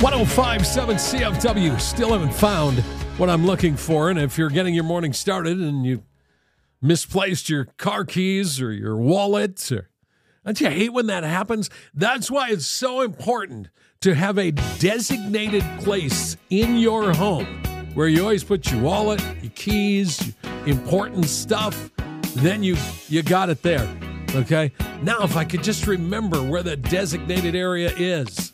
105.7 CFW. Still haven't found what I'm looking for. And if you're getting your morning started and you misplaced your car keys or your wallet, don't you hate when that happens? That's why it's so important to have a designated place in your home where you always put your wallet, your keys, your important stuff. Then you got it there. Okay? Now, if I could just remember where the designated area is.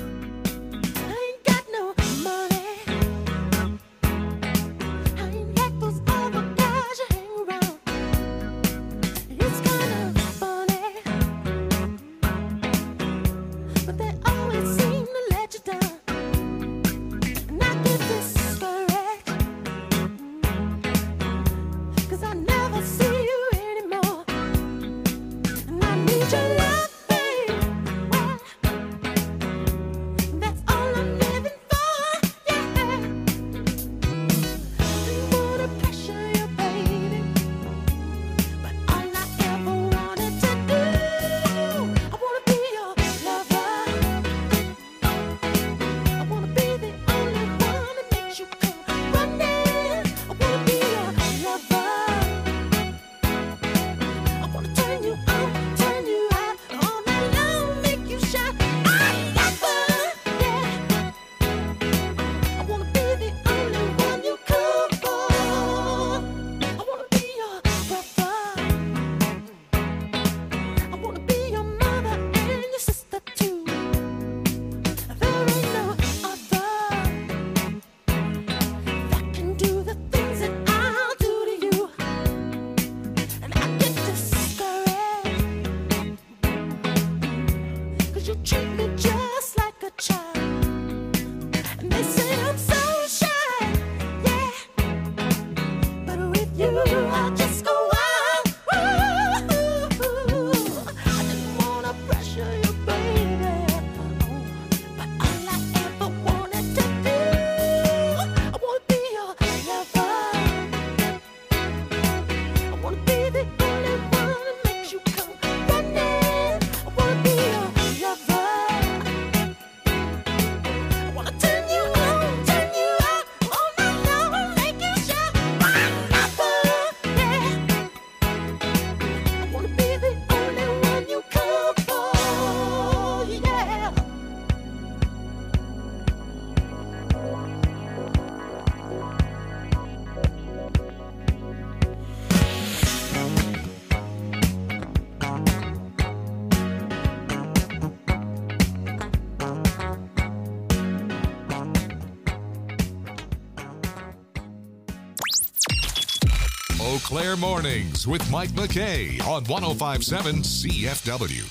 Eau Claire Mornings with Mike McKay on 105.7 CFW.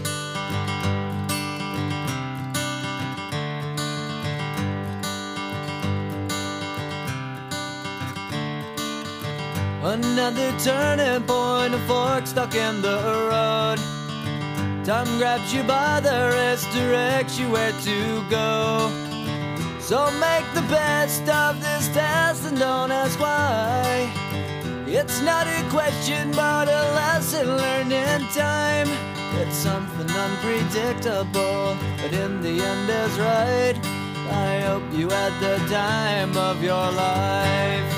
Another turning point, a fork stuck in the road. Time grabs you by the wrist, directs you where to go. So make the best of this test and don't ask why. It's not a question but a lesson learned in time. It's something unpredictable, but in the end is right. I hope you had the time of your life.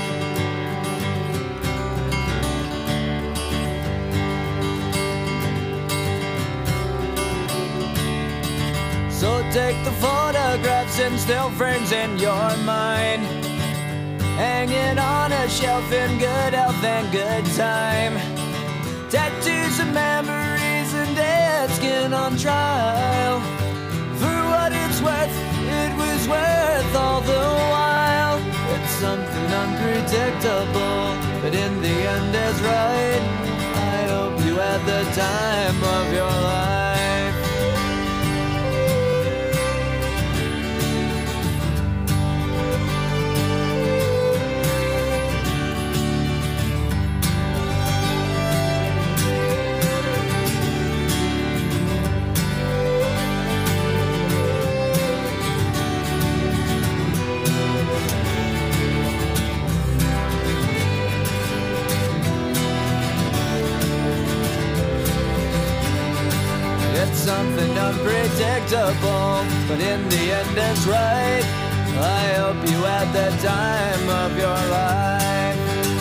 So take the photographs and still frames in your mind, hanging on a shelf in good health and good time. Tattoos and memories and dead skin on trial. For what it's worth, it was worth all the while. It's something unpredictable, but in the end is right. I hope you had the time of your life. unpredictable, but in the end it's right. I hope you had the time of your life.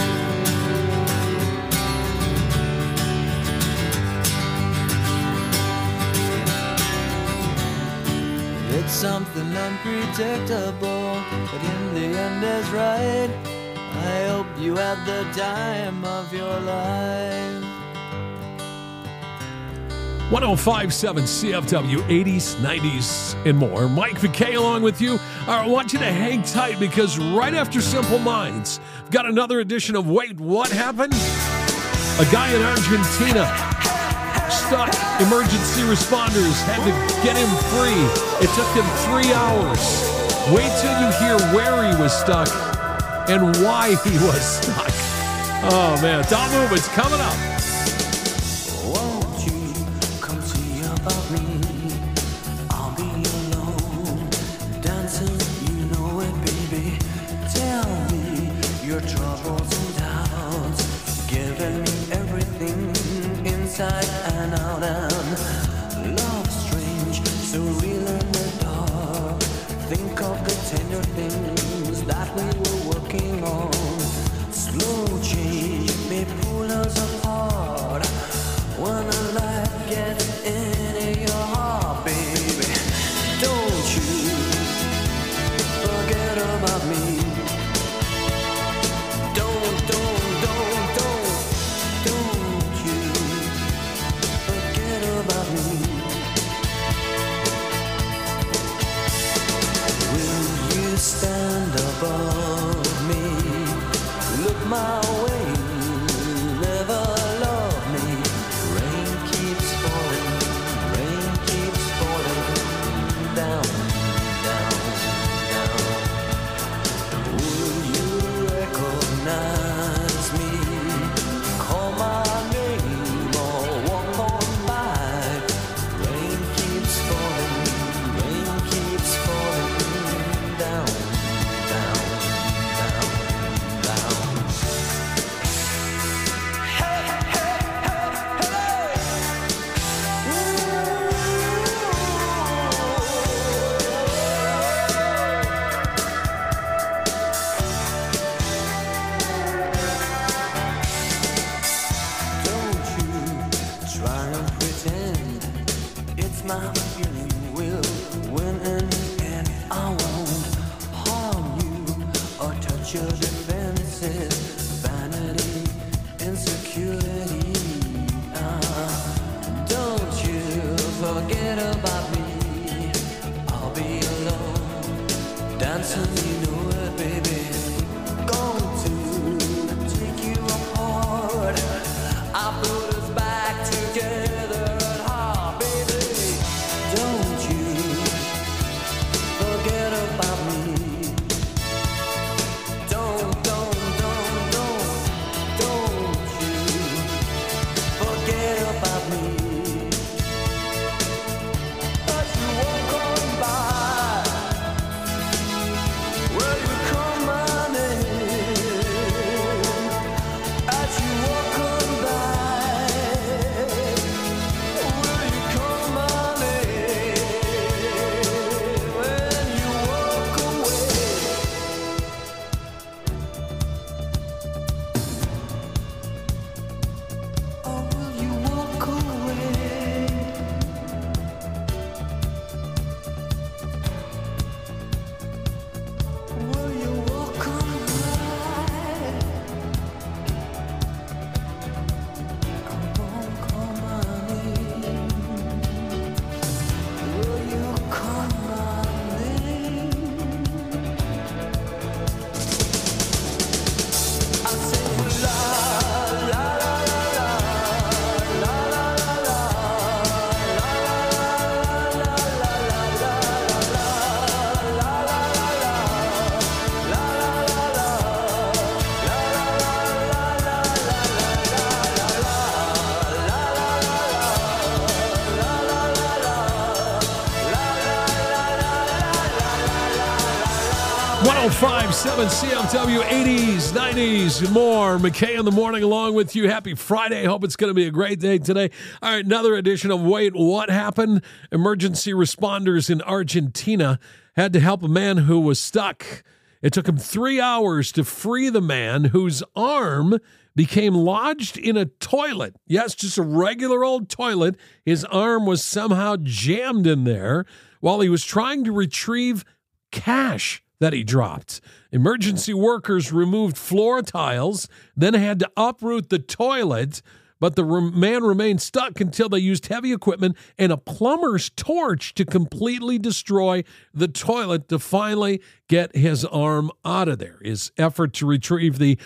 It's something unpredictable, but in the end is right. I hope you had the time of your life. 105.7 CFW, 80s, 90s, and more. Mike McKay along with you. I want you to hang tight because right after Simple Minds, I've got another edition of Wait, What Happened? A guy in Argentina stuck. Emergency responders had to get him free. It took them 3 hours. Wait till you hear where he was stuck and why he was stuck. Oh, man. Don't move. It's coming up. Won't you come see about me? I'll be alone, dancing, you know it, baby. Tell me your troubles and doubts, giving me everything inside and out. And love strange, so real in the dark. Think of the tender things that we were working on. Slow change may pull us apart when a light gets into your heart, baby. Don't you forget about me. Don't you forget about me. Will you stand above me? Look my way, never love me. Rain keeps falling down, down, down. Will you recognize me? Call my name or walk on by. Rain keeps falling down, down, down, down. Don't you try and pretend it's my feeling will win in the end. I won't harm you or touch your defenses. Vanity, insecurity. Don't you forget about me. I'll be alone, dancing, you know it, baby. Going to take you apart. I put us back together at heart, baby. Don't you forget about me. Don't you forget about me. But you won't come by. 105.7 CMW, 80s, 90s, and more. McKay in the morning along with you. Happy Friday. Hope it's going to be a great day today. All right, another edition of Wait, What Happened? Emergency responders in Argentina had to help a man who was stuck. It took him 3 hours to free the man whose arm became lodged in a toilet. Yes, just a regular old toilet. His arm was somehow jammed in there while he was trying to retrieve cash that he dropped. Emergency workers removed floor tiles, then had to uproot the toilet, but the man remained stuck until they used heavy equipment and a plumber's torch to completely destroy the toilet to finally get his arm out of there. His effort to retrieve the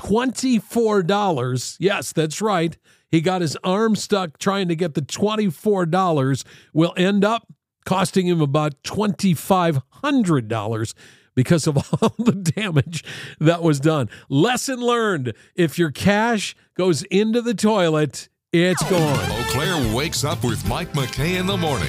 $24, yes, that's right, he got his arm stuck trying to get the $24, will end up costing him about $2,500 because of all the damage that was done. Lesson learned, if your cash goes into the toilet, it's gone. Eau Claire wakes up with Mike McKay in the morning.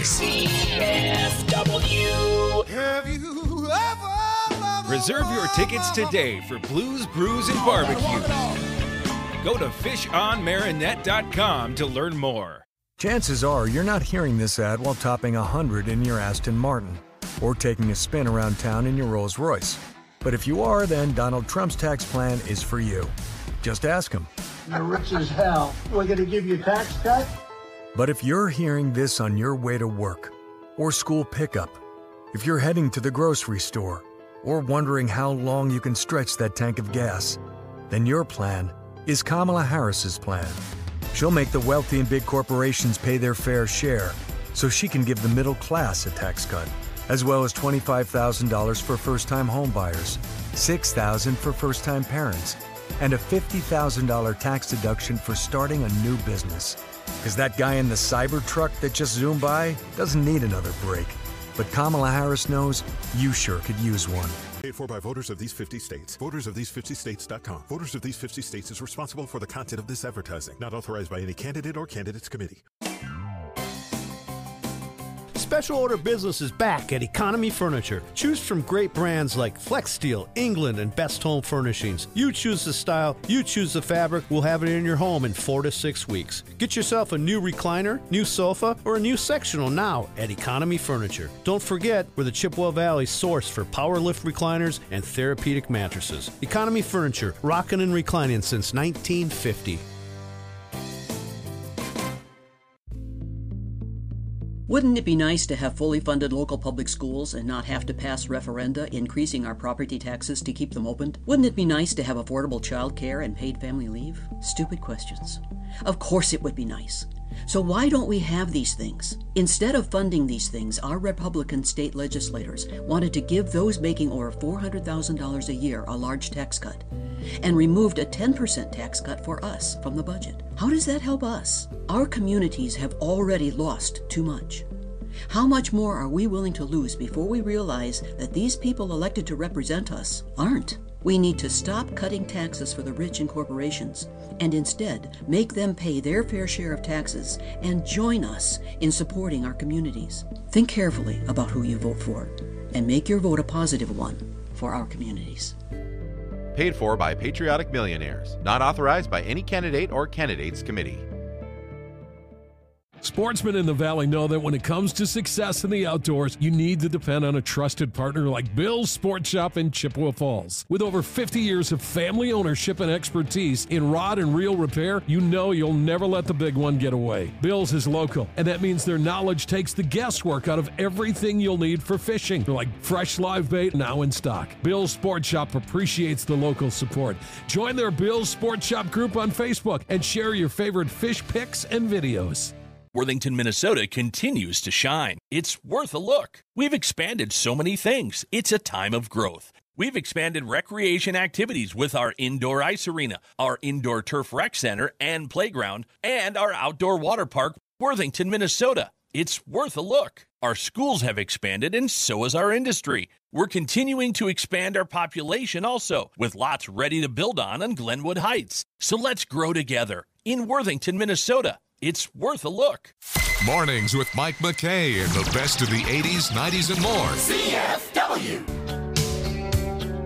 CFW. Have you ever Reserve your tickets today for Blues, Brews, and Barbecue. Go to fishonmarinette.com to learn more. Chances are you're not hearing this ad while topping 100 in your Aston Martin or taking a spin around town in your Rolls Royce. But if you are, then Donald Trump's tax plan is for you. Just ask him. You're rich as hell. We're going to give you a tax cut? But if you're hearing this on your way to work or school pickup, if you're heading to the grocery store or wondering how long you can stretch that tank of gas, then your plan is Kamala Harris's plan. She'll make the wealthy and big corporations pay their fair share so she can give the middle class a tax cut, as well as $25,000 for first-time home buyers, $6,000 for first-time parents, and a $50,000 tax deduction for starting a new business. Because that guy in the cyber truck that just zoomed by doesn't need another break. But Kamala Harris knows you sure could use one. Paid for by voters of these 50 states. VotersOfThese50States.com. Voters of these 50 states is responsible for the content of this advertising. Not authorized by any candidate or candidates committee. Special order business is back at Economy Furniture. Choose from great brands like Flex Steel, England, and Best Home Furnishings. You choose the style, you choose the fabric. We'll have it in your home in 4 to 6 weeks. Get yourself a new recliner, new sofa, or a new sectional now at Economy Furniture. Don't forget, we're the Chippewa Valley source for power lift recliners and therapeutic mattresses. Economy Furniture, rocking and reclining since 1950. Wouldn't it be nice to have fully funded local public schools and not have to pass referenda increasing our property taxes to keep them opened? Wouldn't it be nice to have affordable child care and paid family leave? Stupid questions. Of course it would be nice. So why don't we have these things? Instead of funding these things, our Republican state legislators wanted to give those making over $400,000 a year a large tax cut and removed a 10% tax cut for us from the budget. How does that help us? Our communities have already lost too much. How much more are we willing to lose before we realize that these people elected to represent us aren't? We need to stop cutting taxes for the rich and corporations and instead make them pay their fair share of taxes and join us in supporting our communities. Think carefully about who you vote for and make your vote a positive one for our communities. Paid for by patriotic millionaires. Not authorized by any candidate or candidates committee. Sportsmen in the Valley know that when it comes to success in the outdoors, you need to depend on a trusted partner like Bill's Sports Shop in Chippewa Falls. With over 50 years of family ownership and expertise in rod and reel repair, you know you'll never let the big one get away. Bill's is local, and that means their knowledge takes the guesswork out of everything you'll need for fishing, like fresh live bait now in stock. Bill's Sports Shop appreciates the local support. Join their Bill's Sports Shop group on Facebook and share your favorite fish pics and videos. Worthington, Minnesota continues to shine. It's worth a look. We've expanded so many things. It's a time of growth. We've expanded recreation activities with our indoor ice arena, our indoor turf rec center and playground, and our outdoor water park, Worthington, Minnesota. It's worth a look. Our schools have expanded, and so has our industry. We're continuing to expand our population also, with lots ready to build on Glenwood Heights. So let's grow together in Worthington, Minnesota. It's worth a look. Mornings with Mike McKay and the best of the 80s, 90s, and more. CFW.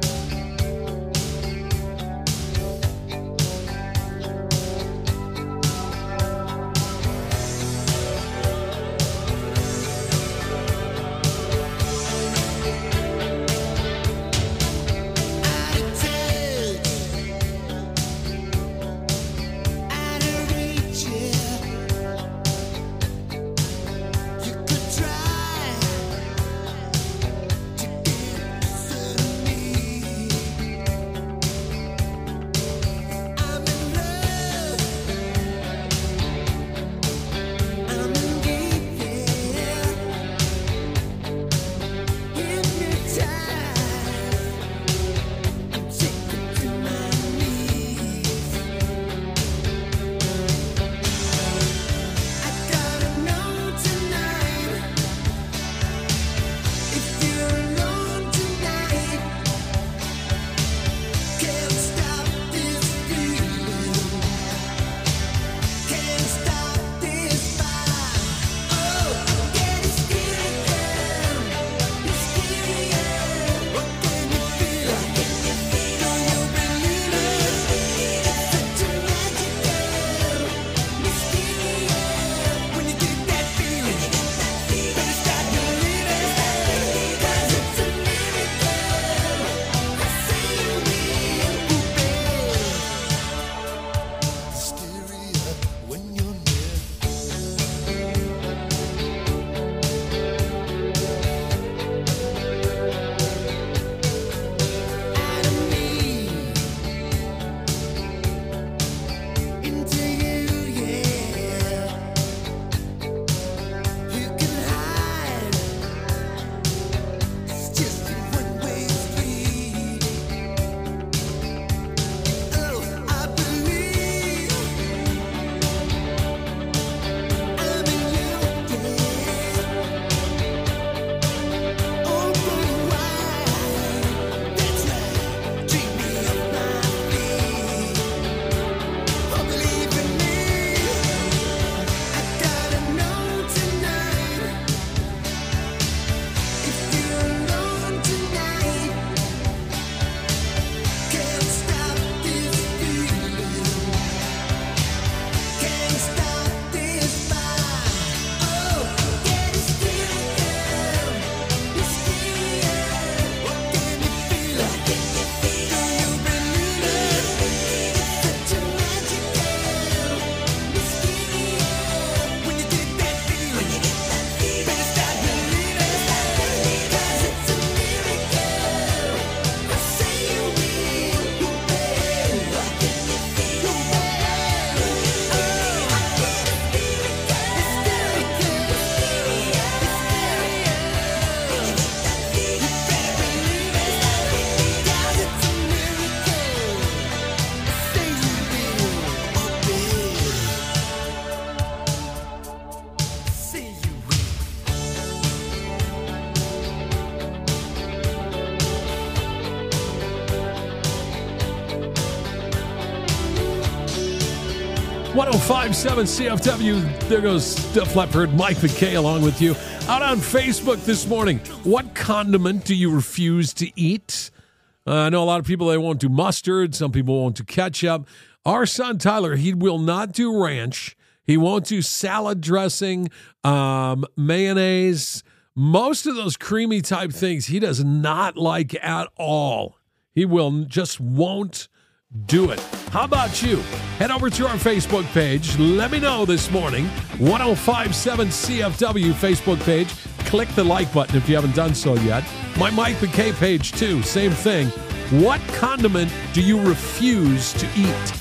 1057 CFW. There goes Def Leppard, Mike McKay along with you. Out on Facebook this morning, what condiment do you refuse to eat? I know a lot of people, they won't do mustard. Some people won't do ketchup. Our son Tyler, he will not do ranch. He won't do salad dressing, mayonnaise. Most of those creamy type things he does not like at all. He won't do it. How about you? Head over to our Facebook page. Let me know this morning. 1057 CFW Facebook page. Click the like button if you haven't done so yet. My Mike McKay page too. Same thing. What condiment do you refuse to eat?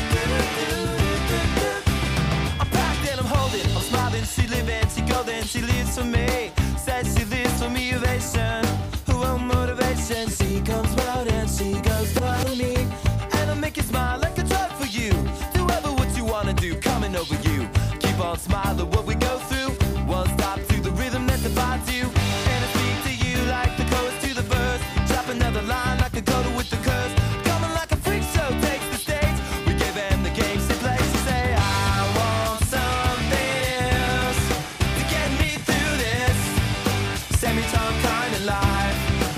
I'm packed and I'm holding. I'm smiling. She living. She golden. She lives for me. Says she lives for me. Ovation. Who won't motivation? She comes round and she goes round me. Make you smile like a drug for you. Do ever what you wanna do, coming over you. Keep on smiling what we go through. One stop to the rhythm that divides you. And I speak to you like the chorus to the verse. Drop another line like a coda with the curse. Coming like a freak show takes the stage. We give them the games they play. She say, I want something else to get me through this semi-tongue kind of life.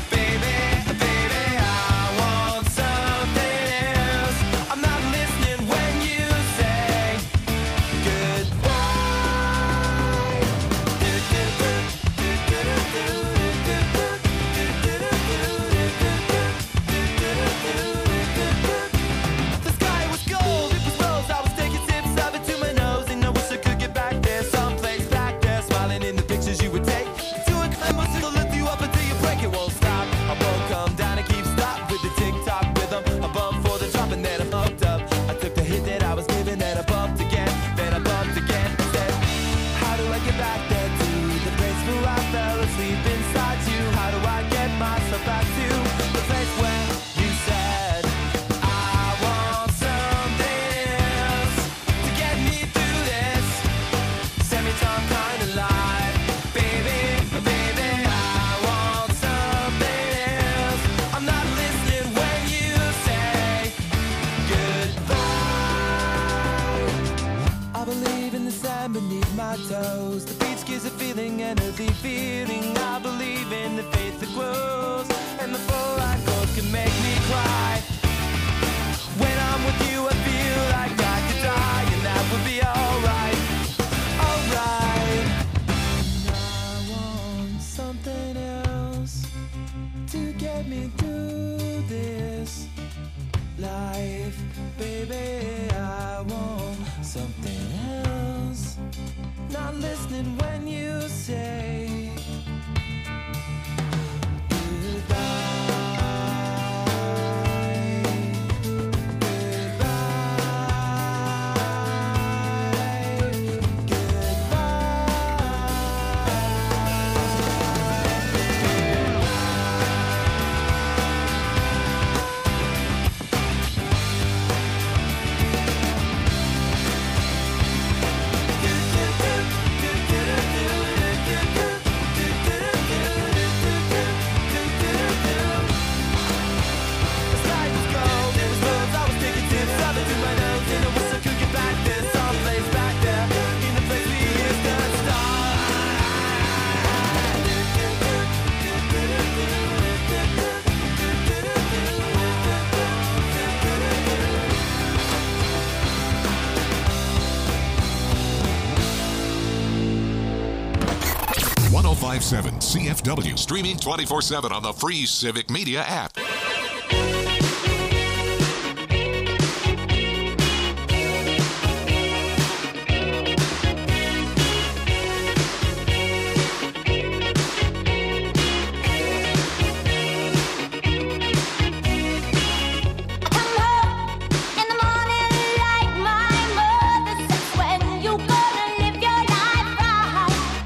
CFW, streaming 24/7 on the free Civic Media app.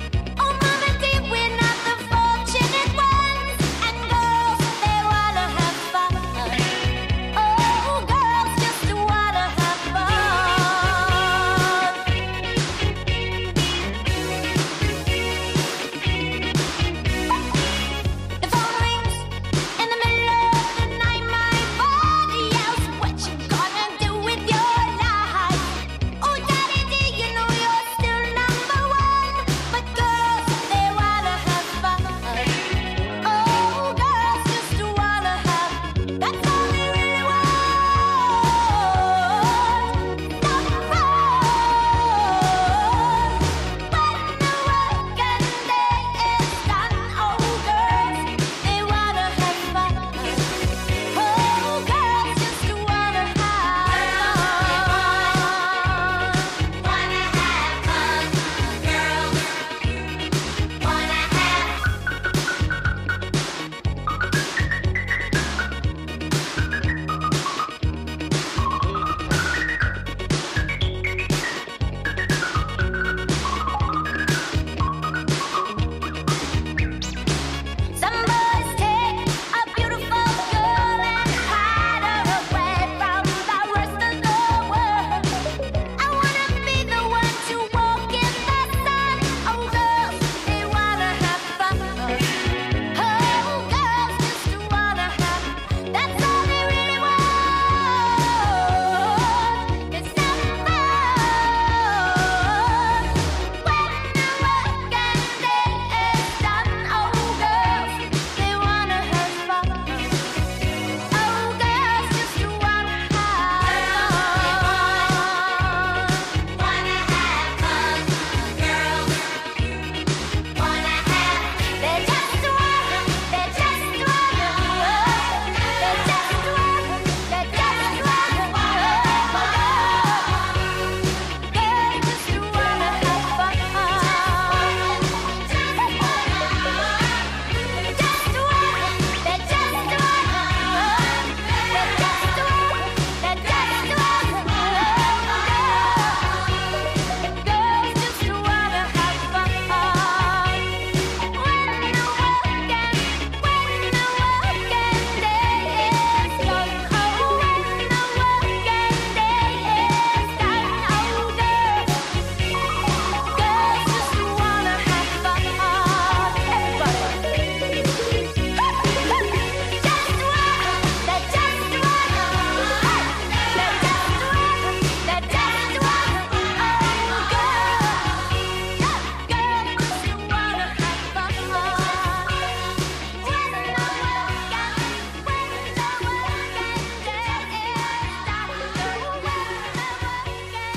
Fortunate ones and girls, they wanna have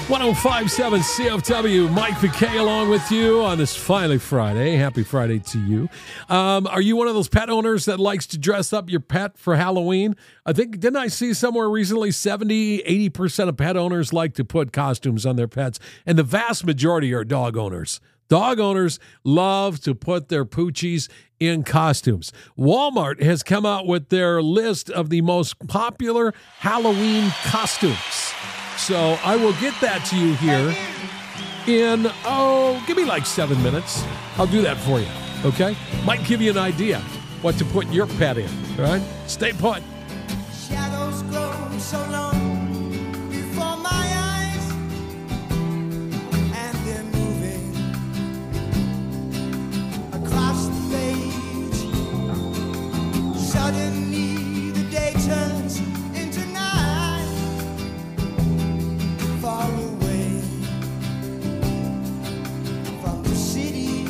1057 CFW, Mike McKay along with you on this finally Friday. Happy Friday to you. Are you one of those pet owners that likes to dress up your pet for Halloween? Didn't I see somewhere recently 70-80% of pet owners like to put costumes on their pets, and the vast majority are dog owners. Dog owners love to put their poochies in costumes. Walmart has come out with their list of the most popular Halloween costumes. So I will get that to you here in, give me like 7 minutes. I'll do that for you, okay? Might give you an idea what to put your pet in, all right? Stay put. Shadows grow so long before my eyes, and they're moving across the page. Suddenly the day turns into night, far away from the city.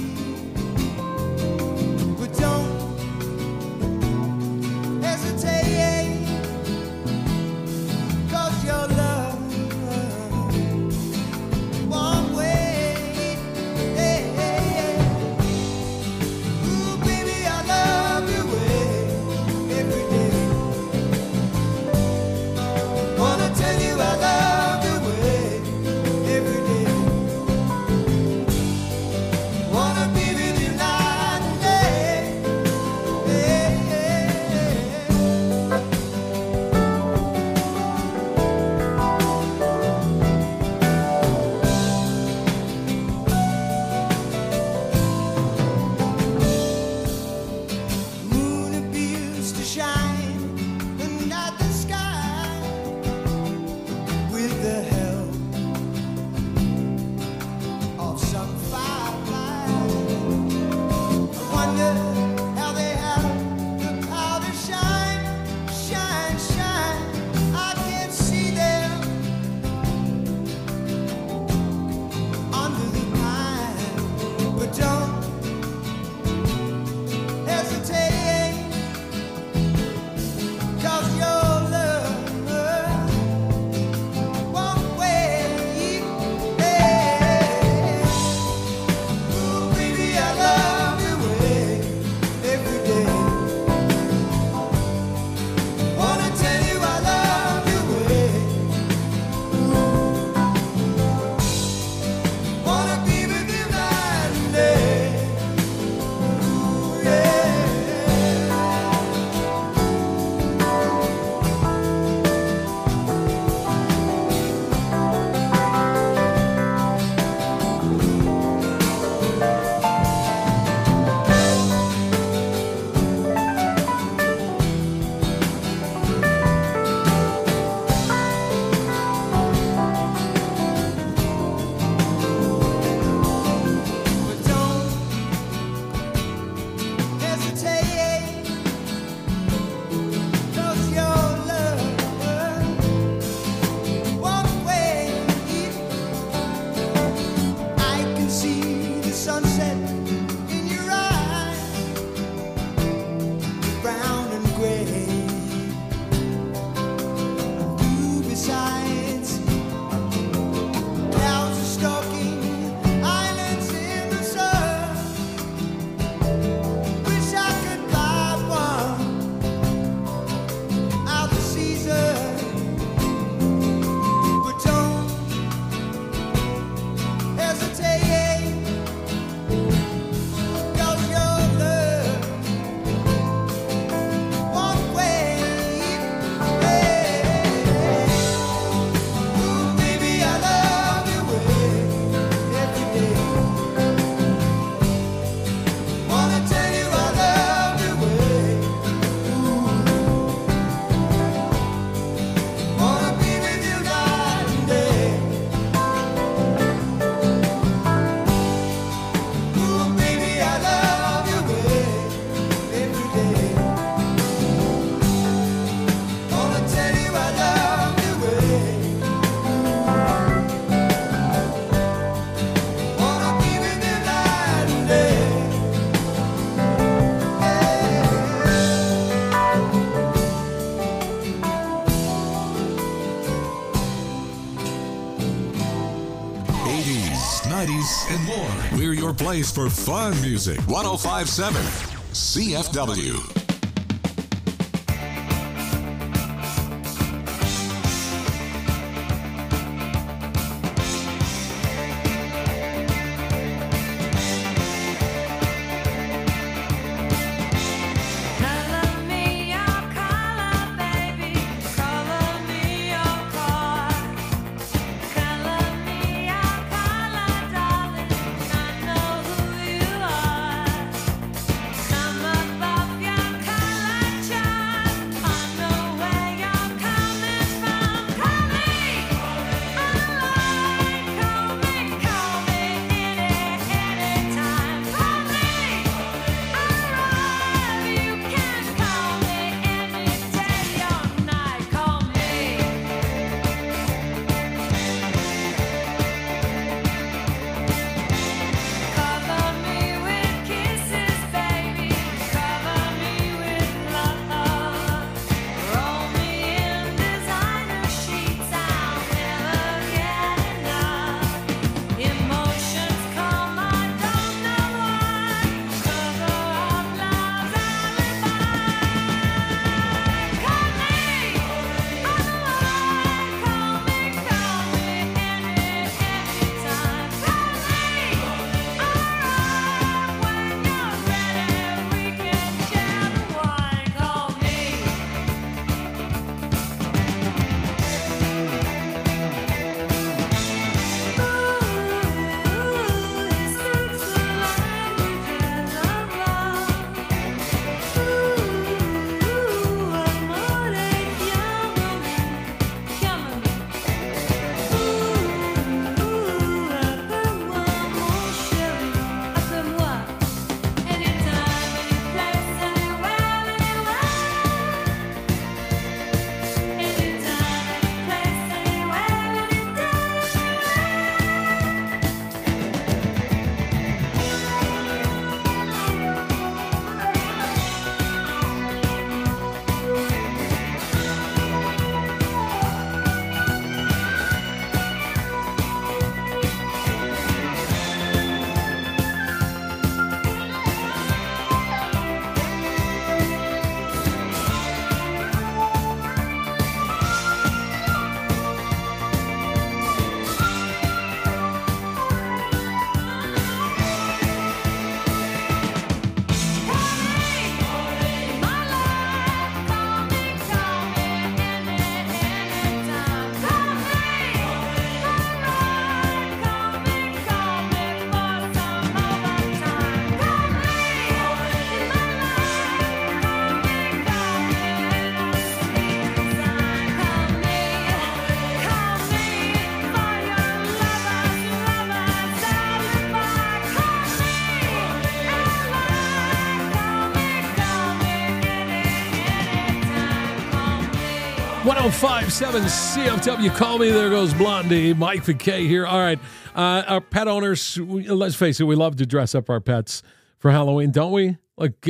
But don't hesitate. place for fun music. 105.7 CFW. .057 CFW. Call me. There goes Blondie. Mike McKay here. All right. Our pet owners, let's face it, we love to dress up our pets for Halloween, don't we? Like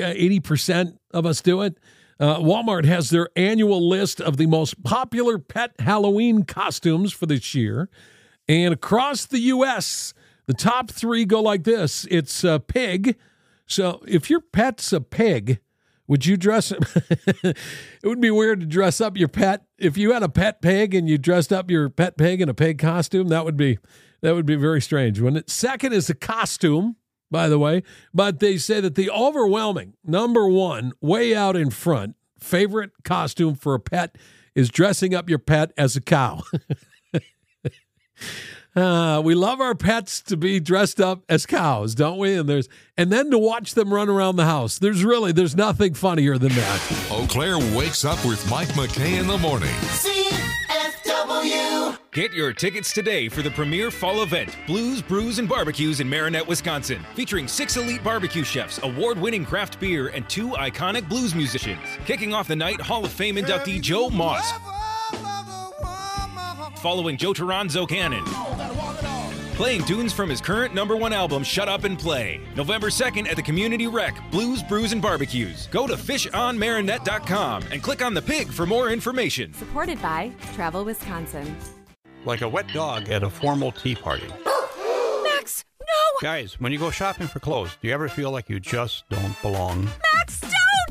80% of us do it. Walmart has their annual list of the most popular pet Halloween costumes for this year. And across the U.S., the top three go like this. It's a pig. So if your pet's a pig, would you dress it? It would be weird to dress up your pet. If you had a pet pig and you dressed up your pet pig in a pig costume, that would be very strange, wouldn't it? Second is a costume, by the way. But they say that the overwhelming number one, way out in front, favorite costume for a pet is dressing up your pet as a cow. We love our pets to be dressed up as cows, don't we? And then to watch them run around the house. There's nothing funnier than that. Eau Claire wakes up with Mike McKay in the morning. CFW. Get your tickets today for the premier fall event, Blues, Brews, and Barbecues in Marinette, Wisconsin, featuring 6 elite barbecue chefs, award-winning craft beer, and 2 iconic blues musicians. Kicking off the night, Hall of Fame inductee Joe Moss, following Joe Toronzo Cannon, playing tunes from his current #1 album, Shut Up and Play. November 2nd at the Community Rec, Blues, Brews, and Barbecues. Go to fishonmarinette.com and click on the pig for more information. Supported by Travel Wisconsin. Like a wet dog at a formal tea party. Max, no! Guys, when you go shopping for clothes, do you ever feel like you just don't belong? Max, don't!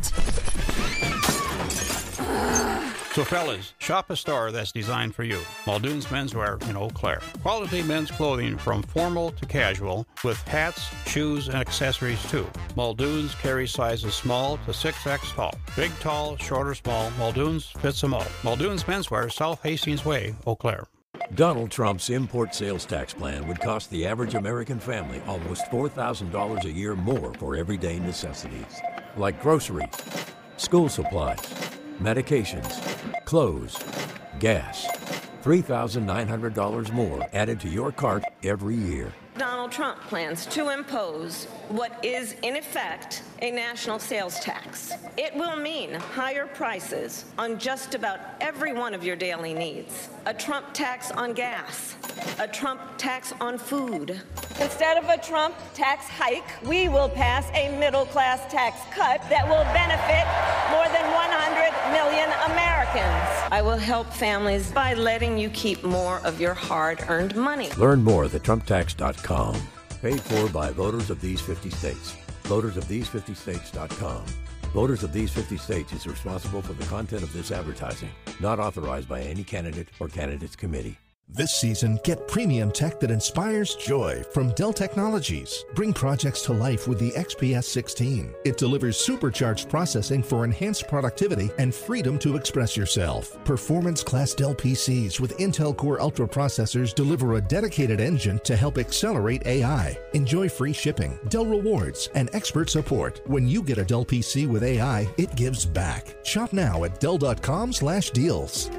So fellas, shop a store that's designed for you. Muldoon's Menswear in Eau Claire. Quality men's clothing from formal to casual with hats, shoes, and accessories too. Muldoon's carries sizes small to 6X tall. Big, tall, short, or small, Muldoon's fits them all. Muldoon's Menswear, South Hastings Way, Eau Claire. Donald Trump's import sales tax plan would cost the average American family almost $4,000 a year more for everyday necessities, like groceries, school supplies, medications, clothes, gas. $3,900 more added to your cart every year. Donald Trump plans to impose what is, in effect, a national sales tax. It will mean higher prices on just about every one of your daily needs. A Trump tax on gas, a Trump tax on food. Instead of a Trump tax hike, we will pass a middle-class tax cut that will benefit more than 100 million Americans. I will help families by letting you keep more of your hard-earned money. Learn more at thetrumptax.com. Paid for by voters of these 50 states. Votersofthese50states.com. Voters of these 50 states is responsible for the content of this advertising. Not authorized by any candidate or candidates committee. This season, get premium tech that inspires joy from Dell Technologies. Bring projects to life with the XPS 16. It delivers supercharged processing for enhanced productivity and freedom to express yourself. Performance-class Dell PCs with Intel Core Ultra processors deliver a dedicated engine to help accelerate AI. Enjoy free shipping, Dell rewards, and expert support. When you get a Dell PC with AI, it gives back. Shop now at Dell.com/deals.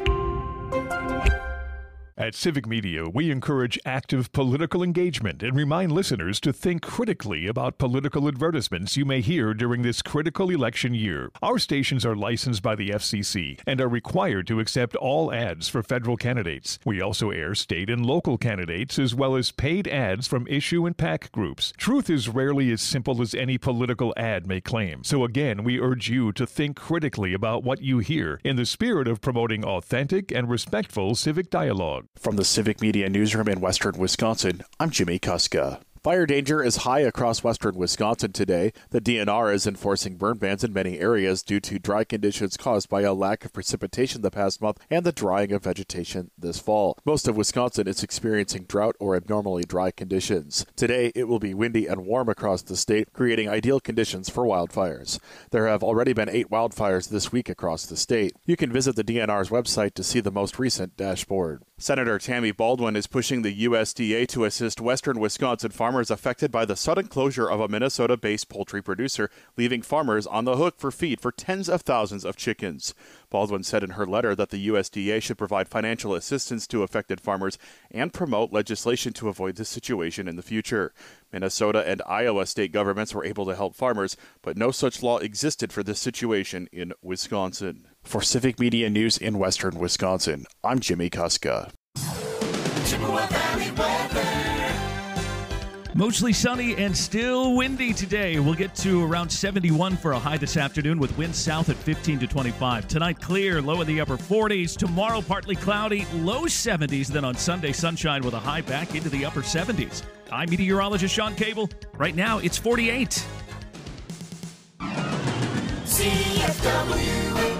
At Civic Media, we encourage active political engagement and remind listeners to think critically about political advertisements you may hear during this critical election year. Our stations are licensed by the FCC and are required to accept all ads for federal candidates. We also air state and local candidates as well as paid ads from issue and PAC groups. Truth is rarely as simple as any political ad may claim. So again, we urge you to think critically about what you hear in the spirit of promoting authentic and respectful civic dialogue. From the Civic Media Newsroom in Western Wisconsin, I'm Jimmy Kuska. Fire danger is high across western Wisconsin today. The DNR is enforcing burn bans in many areas due to dry conditions caused by a lack of precipitation the past month and the drying of vegetation this fall. Most of Wisconsin is experiencing drought or abnormally dry conditions. Today, it will be windy and warm across the state, creating ideal conditions for wildfires. There have already been 8 wildfires this week across the state. You can visit the DNR's website to see the most recent dashboard. Senator Tammy Baldwin is pushing the USDA to assist western Wisconsin farmers affected by the sudden closure of a Minnesota-based poultry producer, leaving farmers on the hook for feed for tens of thousands of chickens. Baldwin said in her letter that the USDA should provide financial assistance to affected farmers and promote legislation to avoid this situation in the future. Minnesota and Iowa state governments were able to help farmers, but no such law existed for this situation in Wisconsin. For Civic Media News in Western Wisconsin, I'm Jimmy Kuska. Mostly sunny and still windy today. We'll get to around 71 for a high this afternoon with winds south at 15 to 25. Tonight, clear, low in the upper 40s. Tomorrow, partly cloudy, low 70s. Then on Sunday, sunshine with a high back into the upper 70s. I'm meteorologist Sean Cable. Right now, it's 48. CFW.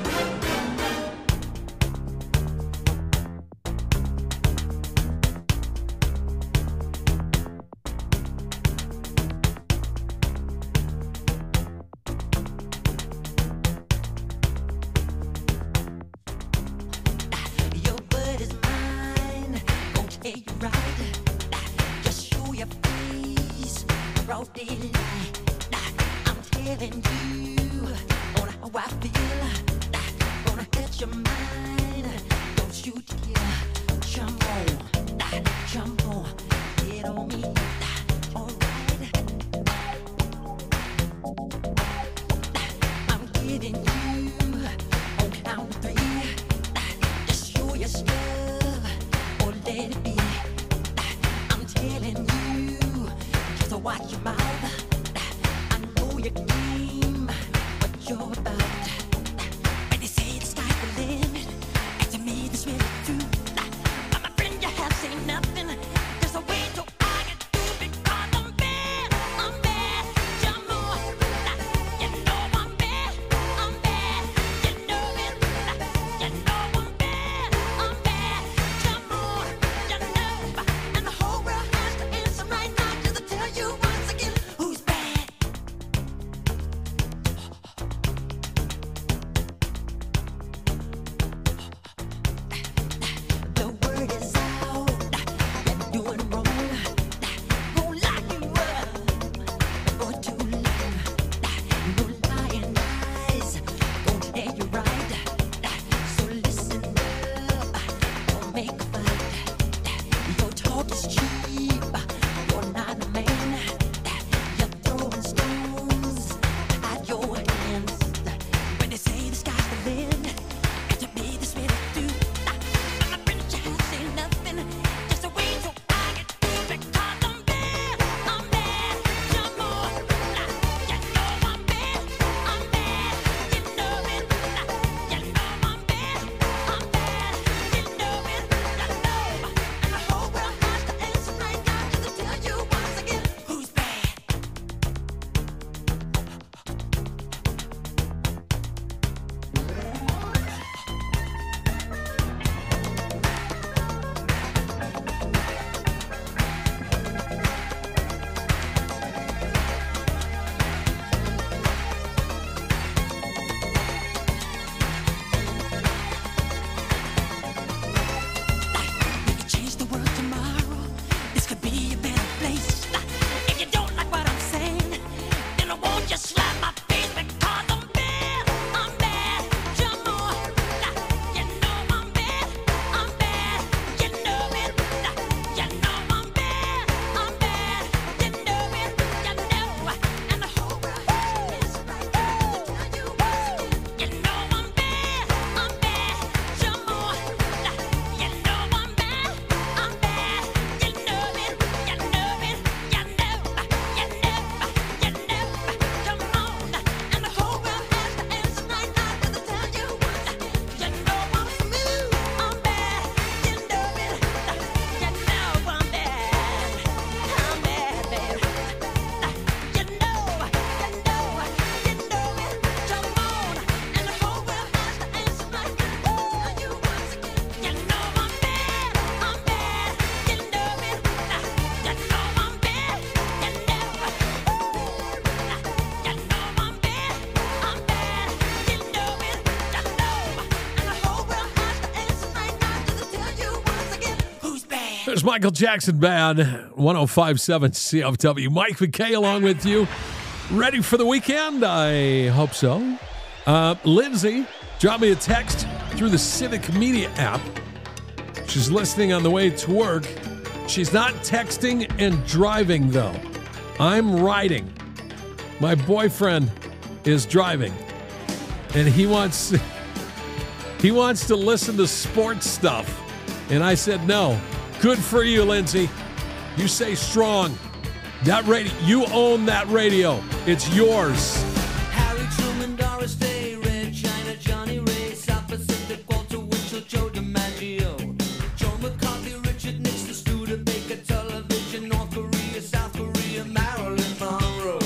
There's Michael Jackson Band, 105.7 CFW. Mike McKay along with you. Ready for the weekend? I hope so. Lindsay dropped me a text through the Civic Media app. She's listening on the way to work. She's not texting and driving, though. I'm riding. My boyfriend is driving, and he wants to listen to sports stuff. And I said, no. Good for you, Lindsay. You say strong. That radio, you own that radio. It's yours. Harry Truman, Doris Day, Red China, Johnny Ray, South Pacific, Walter Winchell, Joe DiMaggio, Joe McCarthy, Richard Nixon, Studebaker, television, North Korea, South Korea, Marilyn Monroe.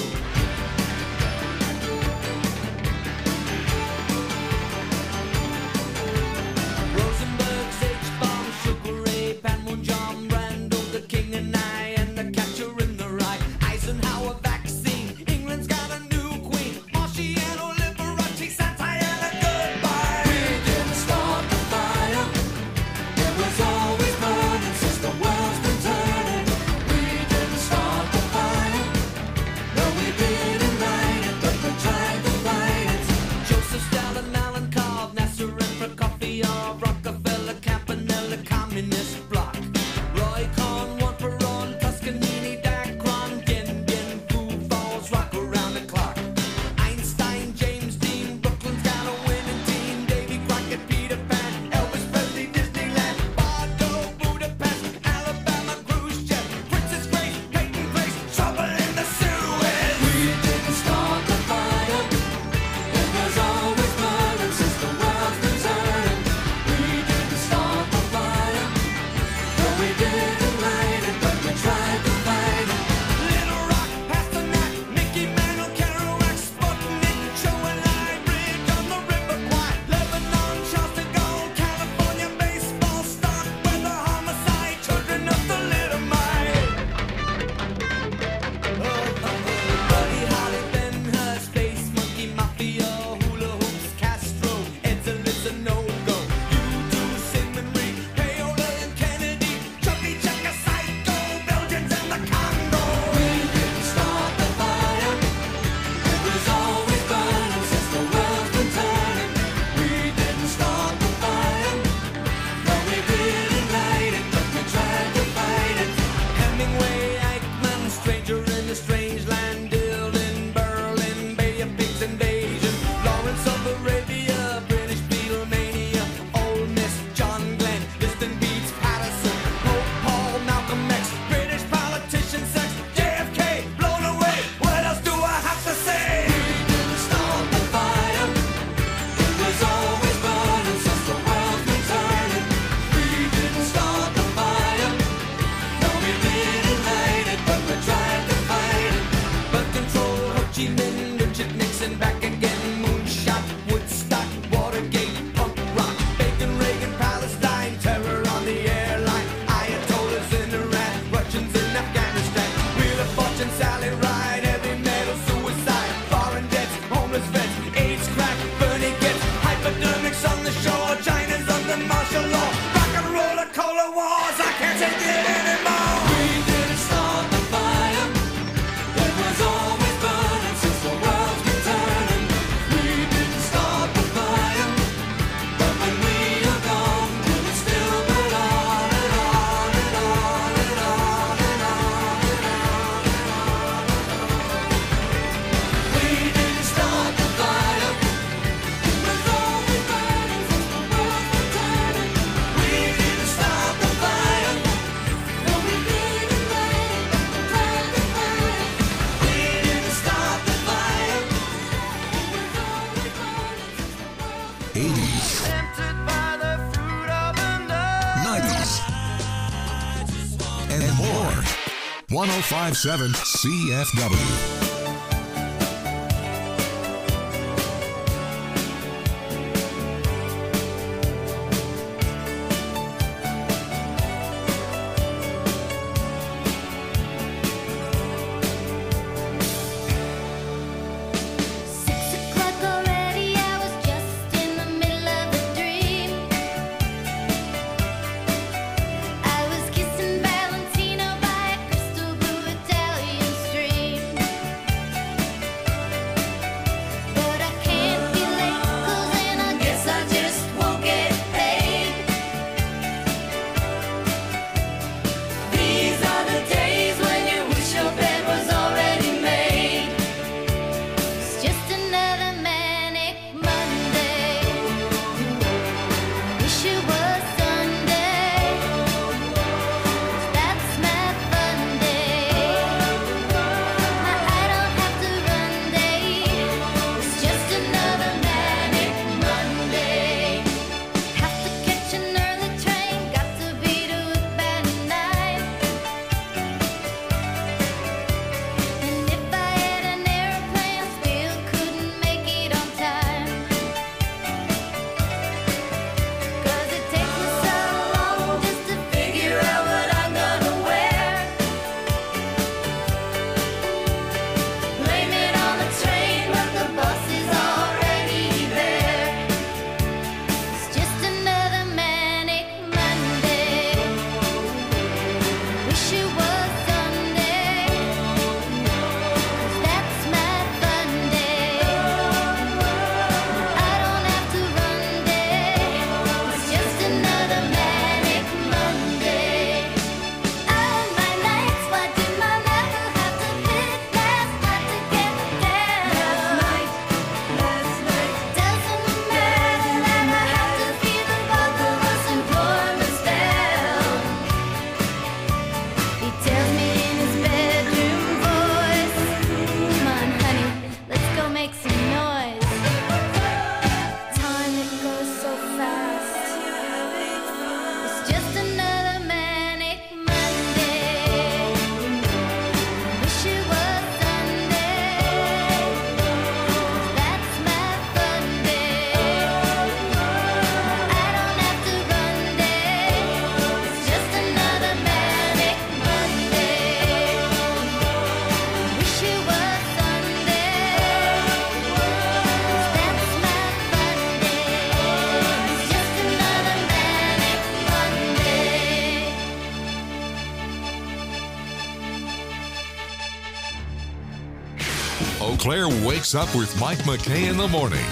Rosenberg, H-Bomb, Sugar Ray, Panmunjom, Brando, the King and I, and the Catcher in the Rye, Eisenhower vaccine, England's got a new queen, Marciano, Liberace, Santana, goodbye. We didn't start the fire, it was always burning since the world's been turning. We didn't start the fire, no we didn't light it, but we tried to fight it. Joseph Stalin, Alan Cobb, Nasser and Prokofiev, Rockefeller, Campanella, Communist Bloc, Roy Cohn, Juan Perón, Toscanini, Dacron, Dien Bien, Fu Falls, rock around the clock. Einstein, James Dean, Brooklyn's got a winning team, Davy Crockett, Peter Pan, Elvis Presley, Disneyland, Bordeaux, Budapest, Alabama, Khrushchev, Princess Grace, Peyton Place, trouble in the Suez. We didn't start the fire, it was always burning since the world's been turning. We didn't start the fire, no we didn't light it, but we tried to fight it. Little Rock, Pasternak, Mickey Mantle, Kerouac, Sputnik, Joe and I, Bridge on the River Kwai, Lebanon, Charles de Gaulle, California, baseball, stock, weather, homicide, children of the Little Mite. Buddy Holly, Ben Hur, Space Monkey, Mafia, Hula Hoops, Castro, Edson, a no-go. U2, Sigmund Reed, Paola and Kennedy, Chubby Checker, Psycho, Belgians and the Congo. We didn't start the fire, it was always burning since the world's been turning. We didn't start the fire, no we didn't light it, but we tried to fight it. Hemingway, Eichmann, Stranger in a Strange Land, Dylan, Berlin, Bay of Pigs invasion, Lawrence of Arabia, British Beatlemania, Ole Miss, John Glenn, Distant Beats, Patterson, Pope Paul, Malcolm X, British politician, sex, JFK, blown away. What else do I have to say? We didn't start the fire, it was always burning since the world's been turning. We didn't start the fire, no we didn't light it, but we tried to fight it. Birth control, Ho Chi Minh, Richard Nixon, back again, moonshot, Woodstock, Watergate, punk rock, Bacon, Reagan, Palestine, terror on the airline, Ayatollahs in Iran, Russians in Afghanistan, Wheel of Fortune, Sally Ride, heavy metal, suicide, foreign debts, homeless vets, AIDS, crack, Bernie gets, hypodermics on the shore, China's under martial law, rock and roller, cola wars, I can't take it anymore. We didn't start the fire, it was always burning since the world's been turning. We didn't start the fire, but when we are gone, will it still burn on and on and on and on and on and on and on? We didn't start the fire, it was always burning since the world's been turning. We didn't start the fire, no we didn't light it, but we tried to fight it. We didn't start the fire, it was always burning since the world's been 80s, tempted by the fruit of the night. 90s, and more. 105.7 CFW. Already, I was just in the middle of a dream. I was kissing Claire wakes up with Mike McKay in the morning.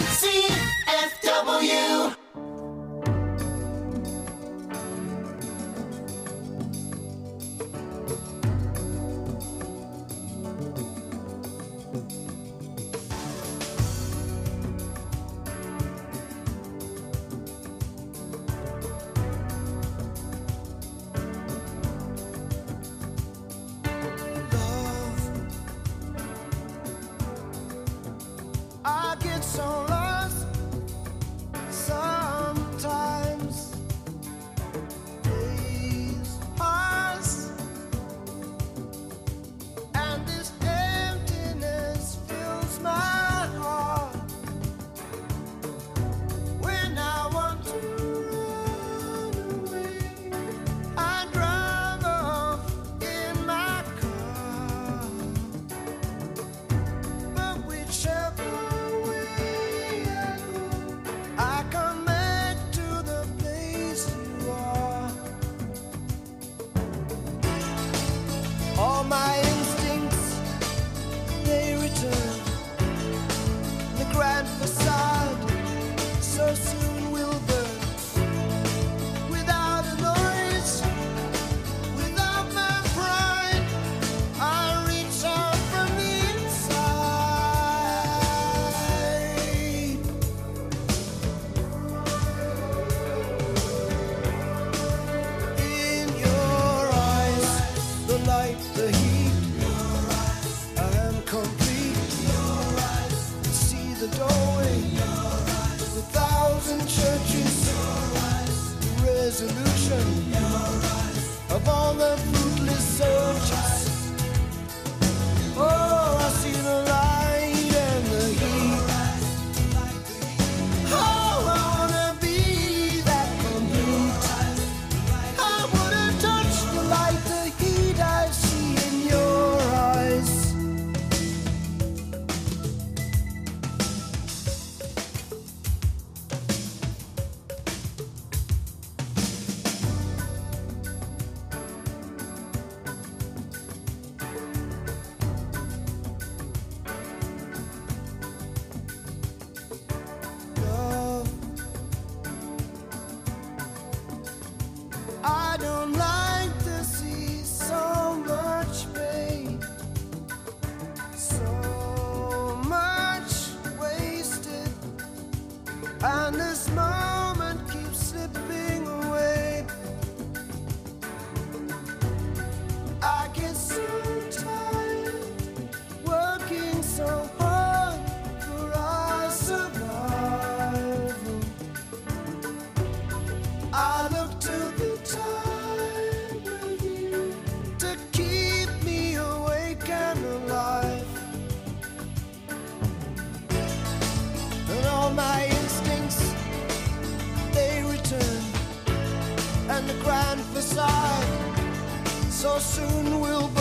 CFW. I get so lost sometimes. Days pass, and this emptiness fills my heart. When I want to run away, I drive off in my car. But whichever I come back to the place you are. All my instincts, they return. The grand facade so soon will burn. Without a noise, without my pride, I reach out from the inside. In your eyes, the light, the heat, I am complete. See the doorway, the thousand churches, the resolution of all the fruitless searches. Oh, I see the light and the heat. Oh, I wanna be that complete. I wanna touch the light, the heat I see in your eyes. Love, I don't like to see so much pain, so much wasted, and this moment keeps slipping away. I get so tired, working so hard for our survival. I look to the time with you to keep me awake and alive. And all my instincts, they return. And the grand facade so soon will burn.